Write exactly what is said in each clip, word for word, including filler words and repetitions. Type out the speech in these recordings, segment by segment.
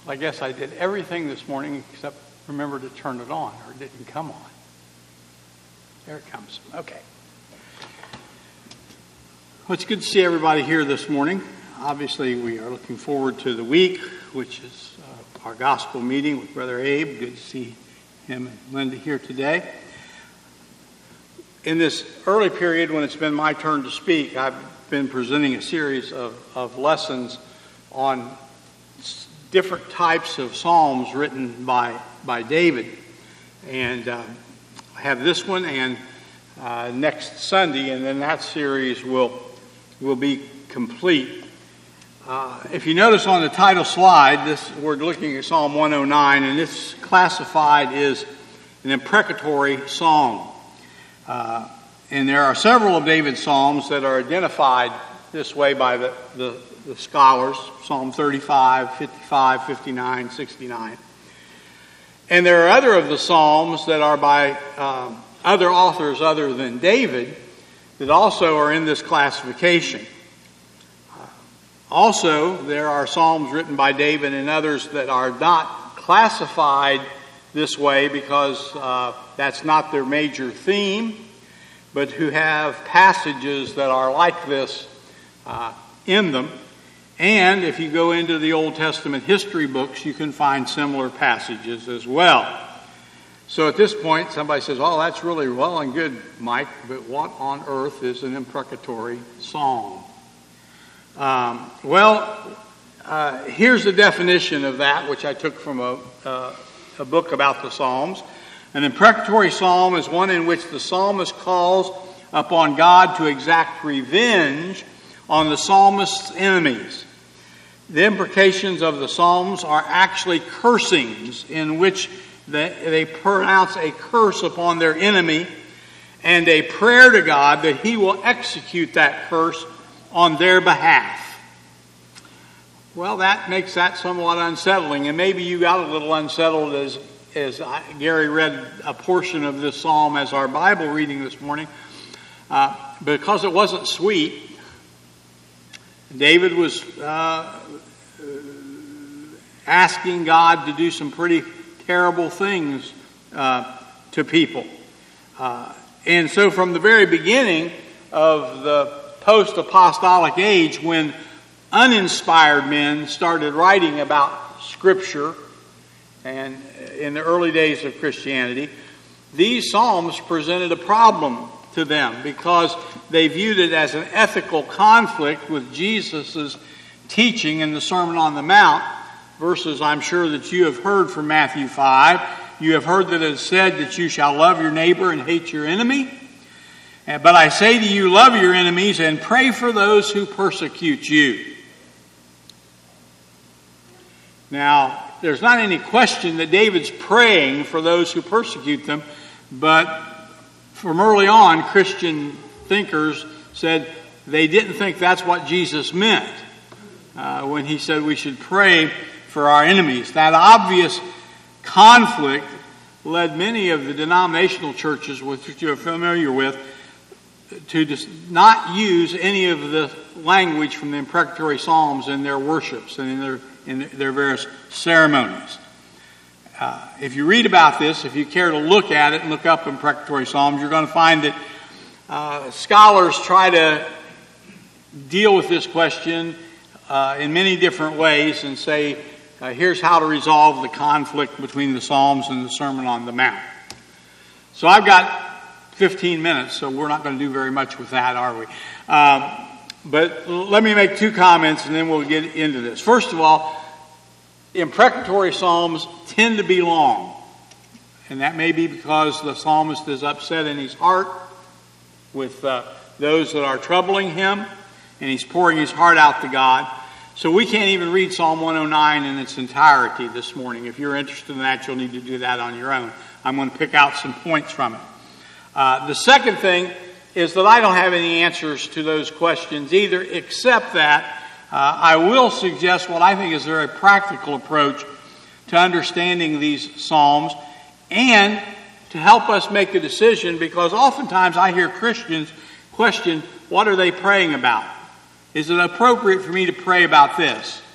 I guess I did everything this morning except remember to turn it on, or it didn't come on. There it comes. Okay. Well, it's good to see everybody here this morning. Obviously, we are looking forward to the week, which is uh, our gospel meeting with Brother Abe. Good to see him and Linda here today. In this early period, when it's been my turn to speak, I've been presenting a series of, of lessons on different types of psalms written by by David. And uh, I have this one and uh, next Sunday, and then that series will will be complete. Uh, if you notice on the title slide, this we're looking at Psalm one oh nine, and it's classified as an imprecatory psalm. Uh, and there are several of David's psalms that are identified this way by the, the, the scholars, Psalm thirty-five, fifty-five, fifty-nine, sixty-nine. And there are other of the psalms that are by um, other authors other than David that also are in this classification. Uh, also, there are psalms written by David and others that are not classified this way because uh, that's not their major theme, but who have passages that are like this uh, in them. And if you go into the Old Testament history books, you can find similar passages as well. So at this point, somebody says, oh, that's really well and good, Mike, but what on earth is an imprecatory psalm? Um, well, uh, here's the definition of that, which I took from a, uh, a book about the Psalms. An imprecatory psalm is one in which the psalmist calls upon God to exact revenge on the psalmist's enemies. The imprecations of the psalms are actually cursings in which they, they pronounce a curse upon their enemy and a prayer to God that he will execute that curse on their behalf. Well, that makes that somewhat unsettling, and maybe you got a little unsettled as as I, Gary read a portion of this psalm as our Bible reading this morning, uh, because it wasn't sweet. David was uh, asking God to do some pretty terrible things uh, to people. Uh, and so from the very beginning of the post-apostolic age, when uninspired men started writing about Scripture, and in the early days of Christianity, these psalms presented a problem to them because they viewed it as an ethical conflict with Jesus' teaching in the Sermon on the Mount, verses I'm sure that you have heard from Matthew five. You have heard that it is said that you shall love your neighbor and hate your enemy. But I say to you, love your enemies and pray for those who persecute you. Now, there's not any question that David's praying for those who persecute them, but from early on, Christian thinkers said they didn't think that's what Jesus meant uh, when he said we should pray for our enemies. That obvious conflict led many of the denominational churches, which you're familiar with, to just not use any of the language from the imprecatory psalms in their worships and in their in their various ceremonies. Uh, if you read about this, if you care to look at it and look up imprecatory psalms, you're going to find that uh, scholars try to deal with this question uh, in many different ways and say, uh, here's how to resolve the conflict between the Psalms and the Sermon on the Mount. So I've got fifteen minutes, so we're not going to do very much with that, are we? Um, But let me make two comments and then we'll get into this. First of all, imprecatory psalms tend to be long. And that may be because the psalmist is upset in his heart with uh, those that are troubling him, and he's pouring his heart out to God. So we can't even read Psalm one oh nine in its entirety this morning. If you're interested in that, you'll need to do that on your own. I'm going to pick out some points from it. Uh, the second thing is that I don't have any answers to those questions either, except that uh, I will suggest what I think is a very practical approach to understanding these psalms and to help us make a decision, because oftentimes I hear Christians question, what are they praying about? Is it appropriate for me to pray about this?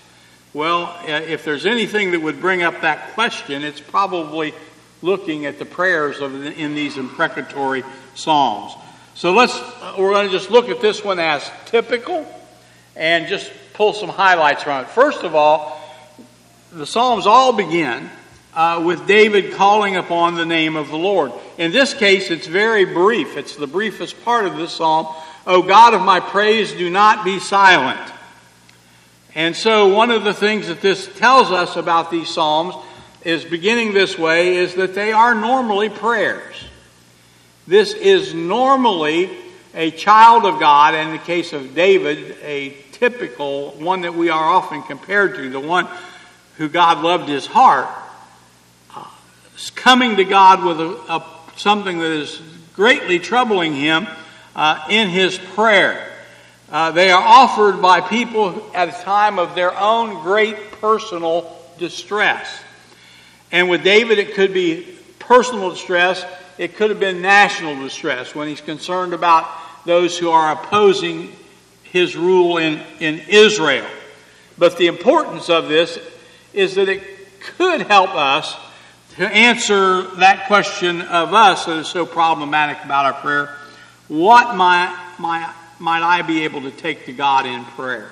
Well, if there's anything that would bring up that question, it's probably looking at the prayers of in these imprecatory psalms. So let's we're going to just look at this one as typical and just pull some highlights from it. First of all, the Psalms all begin uh, with David calling upon the name of the Lord. In this case, it's very brief. It's the briefest part of this psalm. O God of my praise, do not be silent. And so one of the things that this tells us about these psalms is beginning this way is that they are normally prayers. This is normally a child of God, and in the case of David, a typical one that we are often compared to, the one who God loved his heart, uh, coming to God with a, a, something that is greatly troubling him uh, in his prayer. Uh, they are offered by people at a time of their own great personal distress. And with David, it could be personal distress. It could have been national distress when he's concerned about those who are opposing his rule in, in Israel. But the importance of this is that it could help us to answer that question of us that is so problematic about our prayer. What might, might, might I be able to take to God in prayer?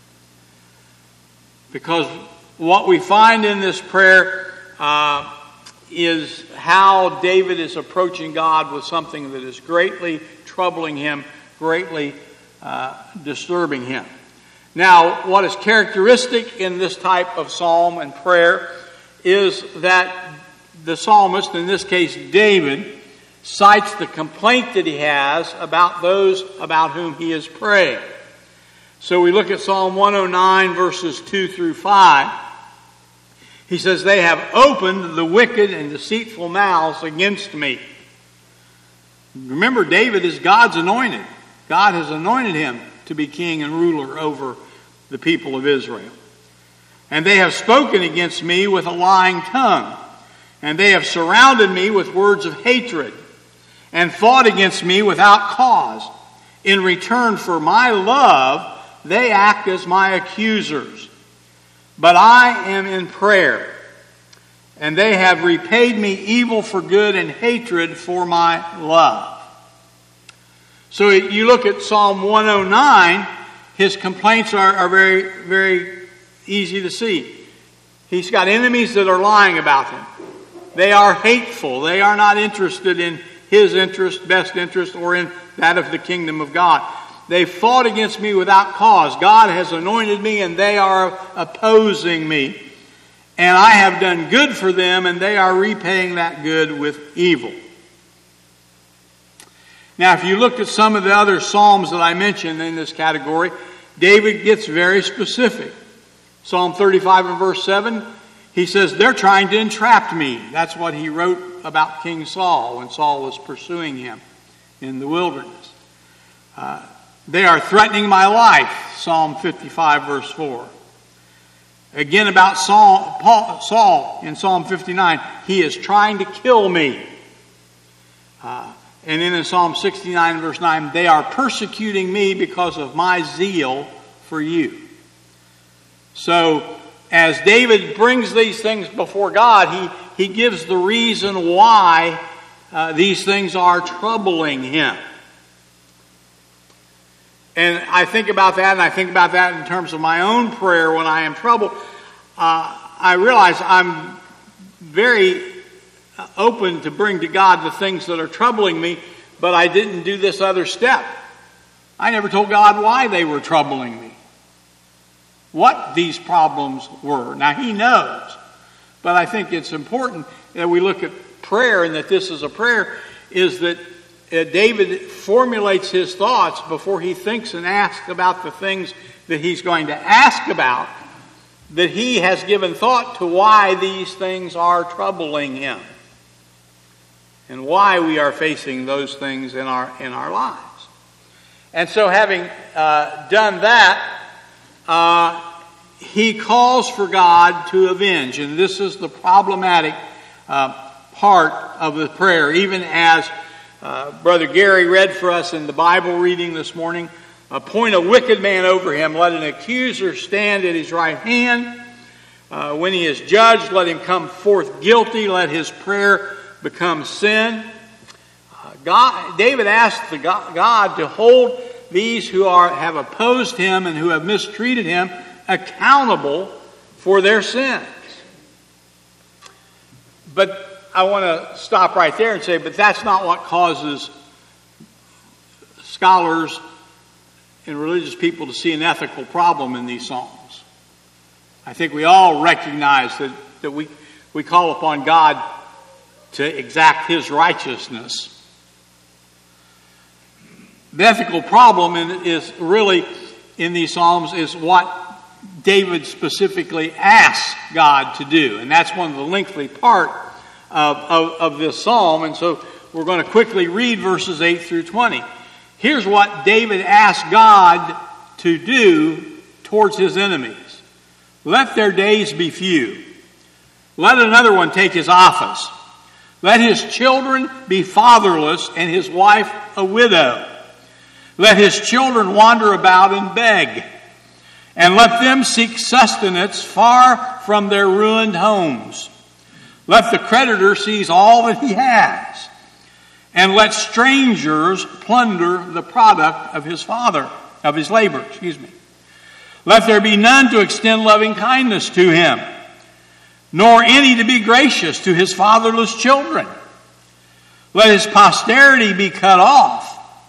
Because what we find in this prayer uh, is how David is approaching God with something that is greatly troubling him, greatly uh, disturbing him. Now, what is characteristic in this type of psalm and prayer is that the psalmist, in this case David, cites the complaint that he has about those about whom he is praying. So we look at Psalm one oh nine, verses two through five. He says, they have opened the wicked and deceitful mouths against me. Remember, David is God's anointed. God has anointed him to be king and ruler over the people of Israel. And they have spoken against me with a lying tongue. And they have surrounded me with words of hatred and fought against me without cause. In return for my love, they act as my accusers. But I am in prayer, and they have repaid me evil for good and hatred for my love. So you look at Psalm one oh nine, his complaints are, are very, very easy to see. He's got enemies that are lying about him. They are hateful. They are not interested in his interest, best interest, or in that of the kingdom of God. They fought against me without cause. God has anointed me, and they are opposing me. And I have done good for them, and they are repaying that good with evil. Now, if you look at some of the other psalms that I mentioned in this category, David gets very specific. Psalm thirty-five and verse seven, he says, they're trying to entrap me. That's what he wrote about King Saul when Saul was pursuing him in the wilderness. Uh, They are threatening my life, Psalm fifty-five, verse four. Again about Saul, Paul, Saul in Psalm fifty-nine, he is trying to kill me. Uh, and then in Psalm sixty-nine, verse nine, they are persecuting me because of my zeal for you. So, as David brings these things before God, he, he gives the reason why uh, these things are troubling him. And I think about that, and I think about that in terms of my own prayer when I am troubled. Uh, I realize I'm very open to bring to God the things that are troubling me, but I didn't do this other step. I never told God why they were troubling me, what these problems were. Now, He knows, but I think it's important that we look at prayer, and that this is a prayer, is that Uh, David formulates his thoughts before he thinks and asks about the things that he's going to ask about, that he has given thought to why these things are troubling him and why we are facing those things in our in our lives. And so having uh, done that, uh, he calls for God to avenge. And this is the problematic uh, part of the prayer, even as Uh, Brother Gary read for us in the Bible reading this morning, appoint a wicked man over him, let an accuser stand at his right hand. Uh, when he is judged, let him come forth guilty. Let his prayer become sin. Uh, God, David asked the God, God to hold these who are have opposed him and who have mistreated him accountable for their sins. But I want to stop right there and say, but that's not what causes scholars and religious people to see an ethical problem in these Psalms. I think we all recognize that, that we, we call upon God to exact his righteousness. The ethical problem in, is really in these Psalms is what David specifically asks God to do. And that's one of the lengthy part of, of, of this Psalm. And so we're going to quickly read verses eight through twenty. Here's what David asked God to do towards his enemies. Let their days be few. Let another one take his office. Let his children be fatherless and his wife a widow. Let his children wander about and beg. And let them seek sustenance far from their ruined homes. Let the creditor seize all that he has. And let strangers plunder the product of his father, of his labor, excuse me. Let there be none to extend loving kindness to him, nor any to be gracious to his fatherless children. Let his posterity be cut off.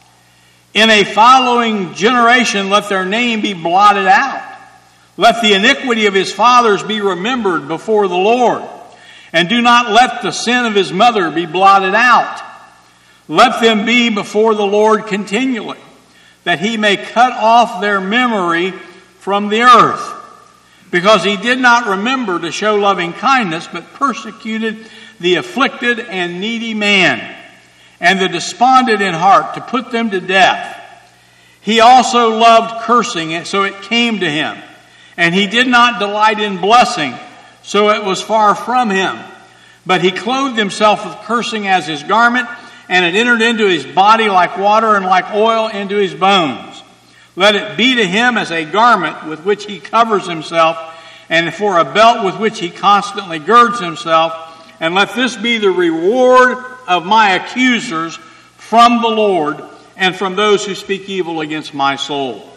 In a following generation, let their name be blotted out. Let the iniquity of his fathers be remembered before the Lord, and do not let the sin of his mother be blotted out. Let them be before the Lord continually, that he may cut off their memory from the earth, because he did not remember to show loving kindness, but persecuted the afflicted and needy man, and the despondent in heart, to put them to death. He also loved cursing, and so it came to him. And he did not delight in blessing, so it was far from him. But he clothed himself with cursing as his garment, and it entered into his body like water and like oil into his bones. Let it be to him as a garment with which he covers himself, and for a belt with which he constantly girds himself. And let this be the reward of my accusers from the Lord, and from those who speak evil against my soul.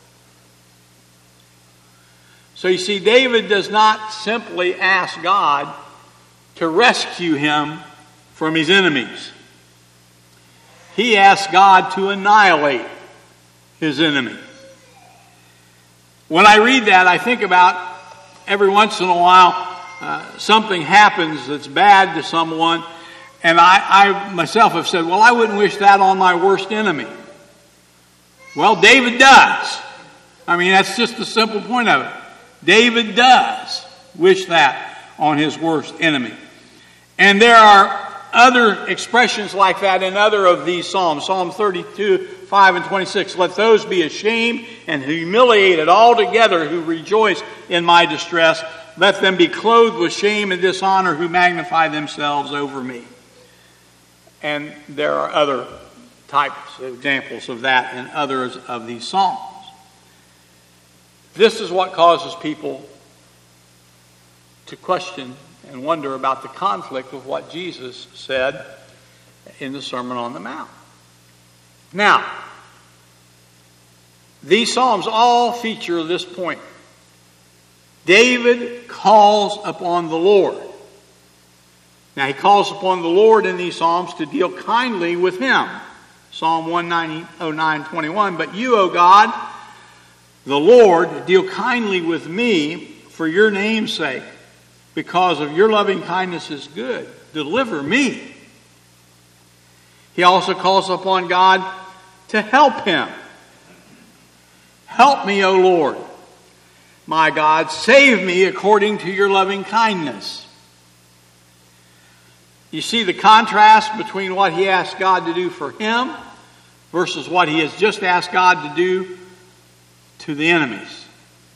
So you see, David does not simply ask God to rescue him from his enemies. He asks God to annihilate his enemy. When I read that, I think about every once in a while uh, something happens that's bad to someone, and I, I myself have said, well, I wouldn't wish that on my worst enemy. Well, David does. I mean, that's just the simple point of it. David does wish that on his worst enemy. And there are other expressions like that in other of these Psalms. Psalm thirty-two, five and twenty-six. Let those be ashamed and humiliated altogether who rejoice in my distress. Let them be clothed with shame and dishonor who magnify themselves over me. And there are other types, examples of that in others of these Psalms. This is what causes people to question and wonder about the conflict with what Jesus said in the Sermon on the Mount. Now, these Psalms all feature this point. David calls upon the Lord. Now, he calls upon the Lord in these Psalms to deal kindly with him. Psalm one oh nine, twenty-one. But you, O God, the Lord, deal kindly with me for your name's sake, because of your loving kindness is good. Deliver me. He also calls upon God to help him. Help me, O Lord, my God, save me according to your loving kindness. You see the contrast between what he asked God to do for him versus what he has just asked God to do to the enemies.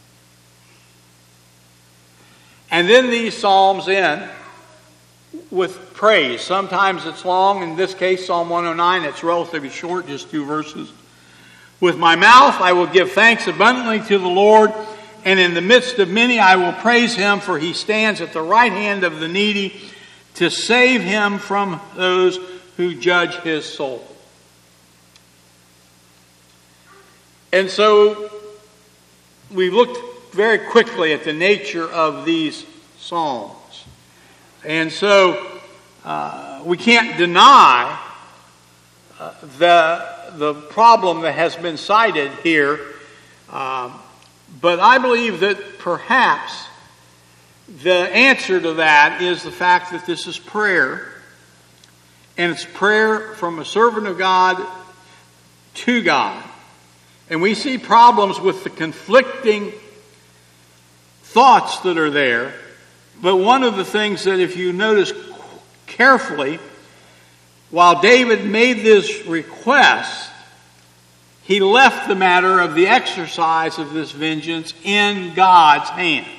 And then these Psalms end with praise. Sometimes it's long. In this case, Psalm one oh nine, it's relatively short, just two verses. With my mouth I will give thanks abundantly to the Lord, And in the midst of many I will praise him, for he stands at the right hand of the needy to save him from those who judge his soul. And so we looked very quickly at the nature of these psalms. And so uh, we can't deny uh, the, the problem that has been cited here. Uh, but I believe that perhaps the answer to that is the fact that this is prayer. And it's prayer from a servant of God to God. And we see problems with the conflicting thoughts that are there. But one of the things that, if you notice carefully, while David made this request, he left the matter of the exercise of this vengeance in God's hands.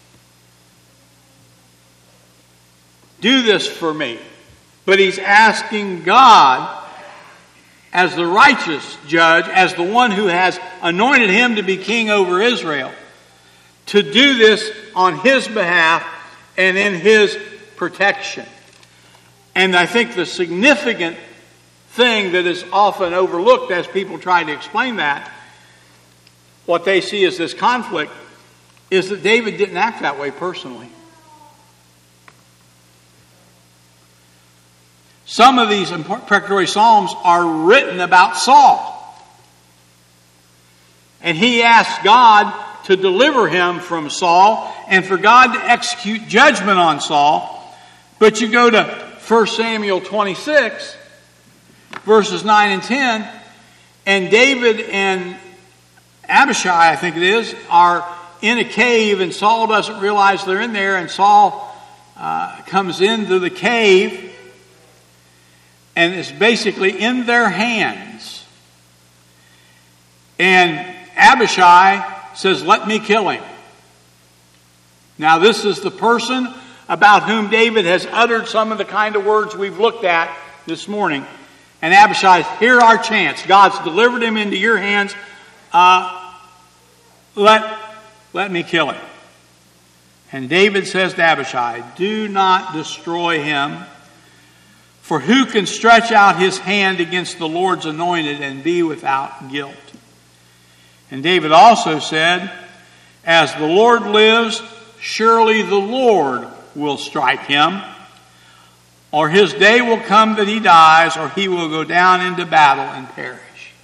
Do this for me. But he's asking God, as the righteous judge, as the one who has anointed him to be king over Israel, to do this on his behalf and in his protection. And I think the significant thing that is often overlooked as people try to explain that, what they see as this conflict, is that David didn't act that way personally. Some of these imprecatory psalms are written about Saul. And he asked God to deliver him from Saul and for God to execute judgment on Saul. But you go to First Samuel twenty-six, verses nine and ten, and David and Abishai, I think it is, are in a cave, and Saul doesn't realize they're in there, and Saul uh, comes into the cave and is basically in their hands. And Abishai says, "Let me kill him." Now this is the person about whom David has uttered some of the kind of words we've looked at this morning. And Abishai, "Here's our chance. God's delivered him into your hands. Uh, let, let me kill him." And David says to Abishai, "Do not destroy him. For who can stretch out his hand against the Lord's anointed and be without guilt?" And David also said, "As the Lord lives, surely the Lord will strike him, or his day will come that he dies, or he will go down into battle and perish."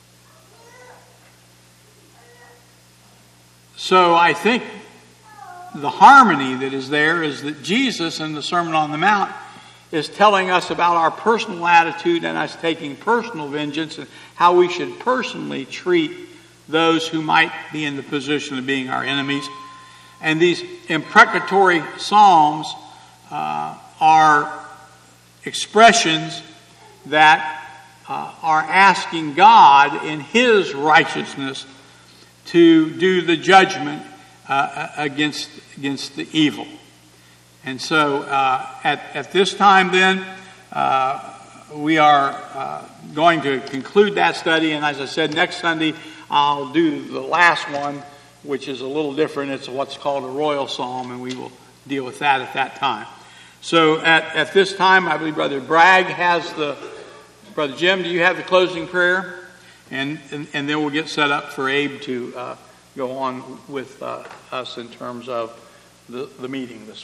So I think the harmony that is there is that Jesus in the Sermon on the Mount is telling us about our personal attitude and us taking personal vengeance and how we should personally treat those who might be in the position of being our enemies. And these imprecatory psalms uh, are expressions that uh, are asking God in his righteousness to do the judgment uh, against, against the evil. And so uh, at, at this time then, uh, we are uh, going to conclude that study. And as I said, next Sunday I'll do the last one, which is a little different. It's what's called a royal psalm, and we will deal with that at that time. So at, at this time, I believe Brother Bragg has the... Brother Jim, do you have the closing prayer? And, and, and then we'll get set up for Abe to uh, go on with uh, us in terms of the, the meeting this morning.